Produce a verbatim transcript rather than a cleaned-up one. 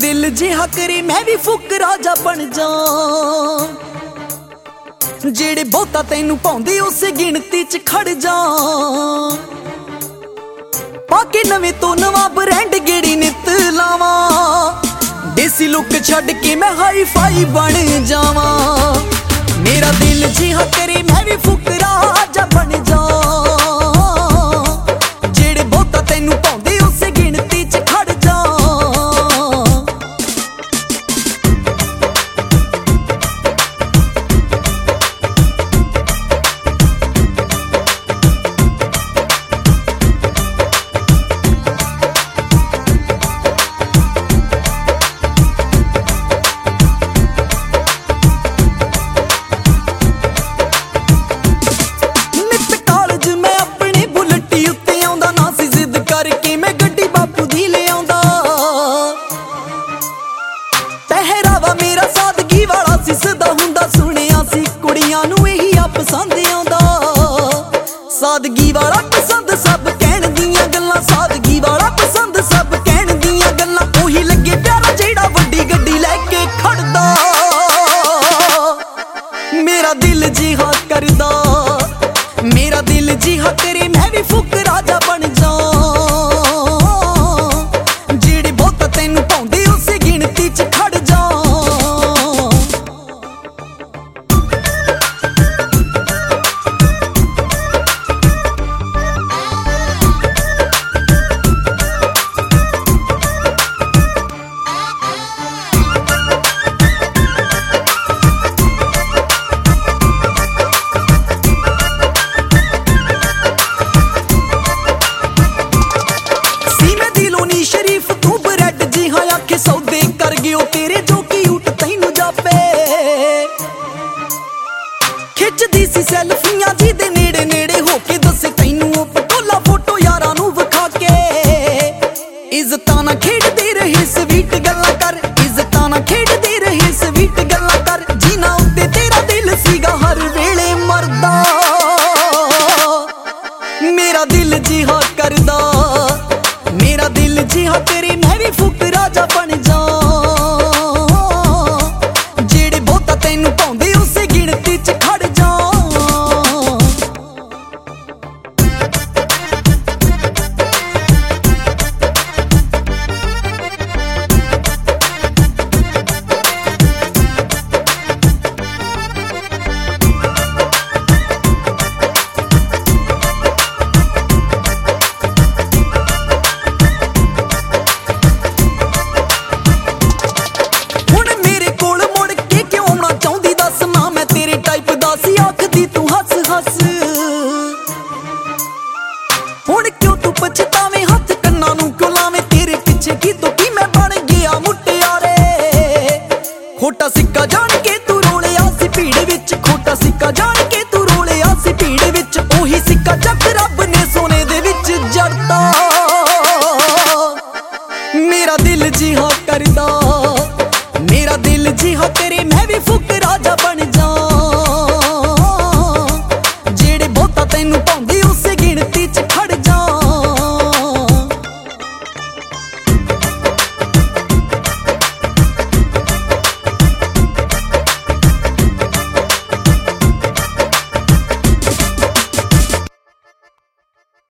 दिल जिहा करे मैं भी फुकरा जा बन जा, जेड़े बहुता तैनू पाउंदे उसे गिणती च खड़ जा। पाके नवे तो नवा ब्रांड गेड़ी नित लावा, देसी लुक छड़ के मैं हाई फाई बन जावा। मेरा दिल जिहा करे मैं भी फुकरा जा बन जा, जेड़े बहुता तैनू पाउंदे उसे गिणती च खड़ जा। मेरा सादगी वाला सिसदा हुंदा, सुनिया सी कुड़ियां नू यही आ पसंद आंदा। सादगी वाला पसंद सब कहण दियां गल्लां, सादगी वाला पसंद सब कहण दियां गल्लां। ओही लगे प्यारा जेड़ा वड्डी गड्डी लैके खड़दा, मेरा दिल जिहा करदा। मेरा दिल जिहा करे मैं भी फुकरा जा बन जा, जेड़े बहुत तैनू पाउंदे उसे गिणती च खड़ जा। शरीफ तू ब्रेड जी हाँ आखे सौदे कर गयो तेरे जो क्यूट तैनू जापे। खिचदी सी सैल्फियां जी दे नेड़े नेड़े होके दसे तैनू ओ पटोला फोटो यारां नू विखा के। इज्जतां ना खेडदे रहे स्वीट गल्लां कर, इज्जतां ना खेडदे रहे स्वीट गल्लां कर। जीना उत्ते तेरा दिल सीगा हर वेले मरदा, मेरा दिल जिहा करदा। मेरा दिल जिहा करे मैं भी फुकरा जा बन जा, जेड़े बहुता तैनू पाउंदे उसे गिणती च खड़ जा। हुण क्यों तू पछतावे, हथ कन्ना नू क्यों लावे, तेरे पिछे की